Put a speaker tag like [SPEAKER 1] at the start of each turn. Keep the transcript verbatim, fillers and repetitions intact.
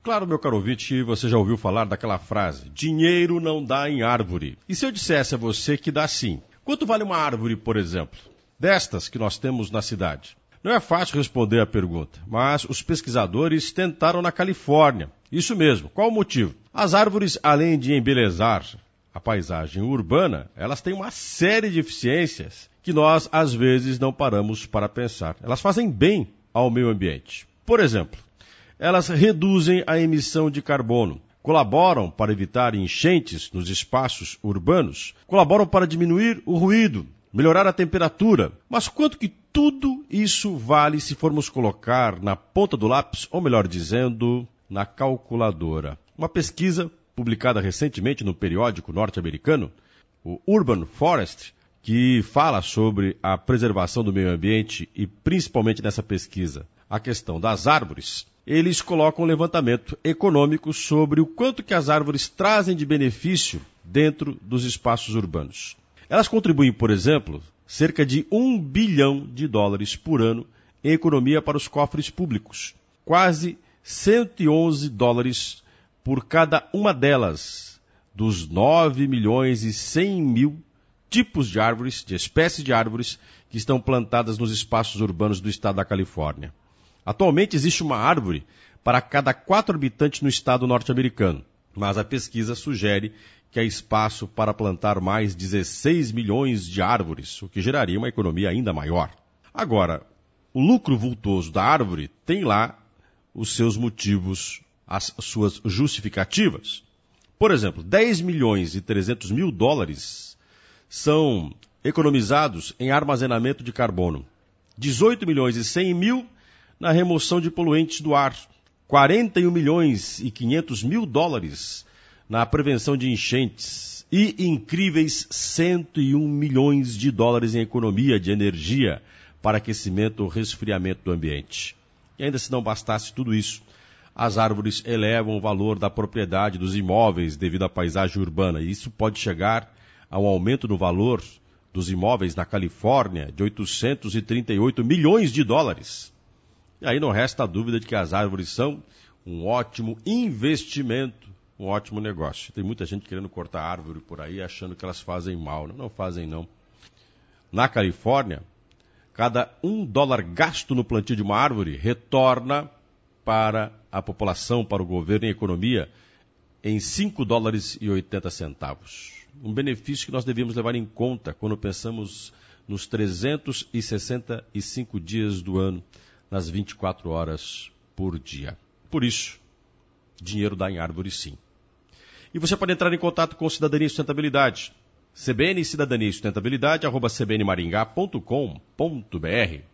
[SPEAKER 1] Claro, meu caro ouvinte, você já ouviu falar daquela frase, dinheiro não dá em árvore. E se eu dissesse a você que dá sim? Quanto vale uma árvore, por exemplo, destas que nós temos na cidade? Não é fácil responder a pergunta, mas os pesquisadores tentaram na Califórnia. Isso mesmo. Qual o motivo? As árvores, além de embelezar a paisagem urbana, elas têm uma série de eficiências que nós, às vezes, não paramos para pensar. Elas fazem bem ao meio ambiente. Por exemplo, elas reduzem a emissão de carbono, colaboram para evitar enchentes nos espaços urbanos, colaboram para diminuir o ruído, melhorar a temperatura. Mas quanto que tudo isso vale se formos colocar na ponta do lápis, ou melhor dizendo, na calculadora? Uma pesquisa publicada recentemente no periódico norte-americano, o Urban Forest, que fala sobre a preservação do meio ambiente e principalmente nessa pesquisa a questão das árvores, eles colocam um levantamento econômico sobre o quanto que as árvores trazem de benefício dentro dos espaços urbanos. Elas contribuem, por exemplo, cerca de um bilhão de dólares por ano em economia para os cofres públicos, quase cento e onze dólares por cada uma delas, dos nove milhões e cem mil tipos de árvores, de espécies de árvores, que estão plantadas nos espaços urbanos do estado da Califórnia. Atualmente existe uma árvore para cada quatro habitantes no estado norte-americano, mas a pesquisa sugere que há espaço para plantar mais dezesseis milhões de árvores, o que geraria uma economia ainda maior. Agora, o lucro vultoso da árvore tem lá os seus motivos, as suas justificativas. Por exemplo, dez milhões e trezentos mil dólares são economizados em armazenamento de carbono, dezoito milhões e cem mil na remoção de poluentes do ar, quarenta e um milhões e quinhentos mil dólares na prevenção de enchentes e incríveis cento e um milhões de dólares em economia de energia para aquecimento ou resfriamento do ambiente. E ainda se não bastasse tudo isso, as árvores elevam o valor da propriedade dos imóveis devido à paisagem urbana, e isso pode chegar a um aumento no valor dos imóveis na Califórnia de oitocentos e trinta e oito milhões de dólares. E aí não resta a dúvida de que as árvores são um ótimo investimento, um ótimo negócio. Tem muita gente querendo cortar árvore por aí, achando que elas fazem mal. Não, não fazem, não. Na Califórnia, cada um dólar gasto no plantio de uma árvore retorna para a população, para o governo e a economia, em cinco dólares e oitenta centavos. Um benefício que nós devíamos levar em conta quando pensamos nos trezentos e sessenta e cinco dias do ano, nas vinte e quatro horas por dia. Por isso, dinheiro dá em árvore sim. E você pode entrar em contato com Cidadania e Sustentabilidade. C B N Cidadania e Sustentabilidade, arroba c b n maringá ponto com ponto b r.